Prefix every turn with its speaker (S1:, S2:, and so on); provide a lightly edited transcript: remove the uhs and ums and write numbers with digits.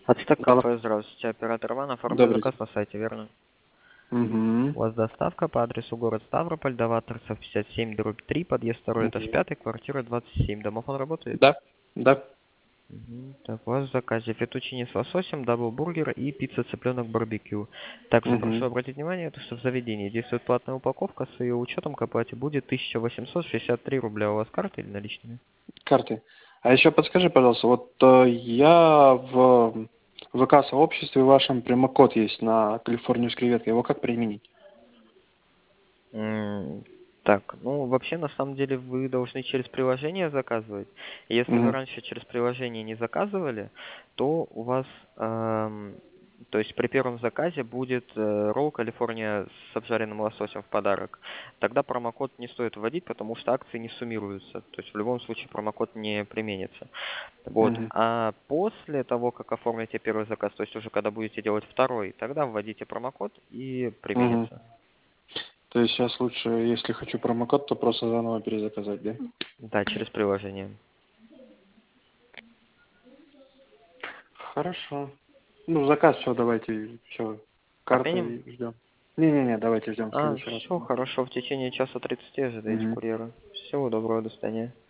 S1: Ацтек
S2: Да.
S1: кафе, здравствуйте, оператор Иван, оформлю
S2: Добрый
S1: заказ
S2: день.
S1: на сайте, верно?
S2: Угу.
S1: У вас доставка по адресу город Ставрополь, Даваторцев 57/3, подъезд 2, этаж
S2: Угу.
S1: 5, квартира 27. Домофон работает?
S2: Да. Да.
S1: Так, у вас в заказе фетучини с лососем, даблбургер и пицца цыпленок барбекю. Также прошу
S2: Угу.
S1: обратить внимание, что в заведении действует платная упаковка, с ее учетом к оплате будет 1863 рубля. У вас карта или наличными?
S2: Карты. А еще подскажи, пожалуйста, вот я в ВК-сообществе вашем промокод есть на Калифорнию с креветкой. Его как применить?
S1: М, Так, ну вообще на самом деле вы должны через приложение заказывать. Если вы
S2: Угу.
S1: раньше через приложение не заказывали, то у вас, то есть при первом заказе будет ролл Калифорния с обжаренным лососем в подарок. Тогда промокод не стоит вводить, потому что акции не суммируются. То есть в любом случае промокод не применится. Вот.
S2: Угу.
S1: А после того, как оформите первый заказ, то есть уже когда будете делать второй, тогда вводите промокод и
S2: Угу.
S1: применится.
S2: То есть сейчас лучше, если хочу промокод, то просто заново перезаказать, да?
S1: Да, через приложение.
S2: Хорошо. Ну, заказ, все, давайте, все.
S1: Отменим?
S2: Картой ждем. Не-не-не, давайте ждем в следующий раз.
S1: Все хорошо, в течение часа 30 ожидайте
S2: Угу.
S1: курьера. Всего доброго, до свидания.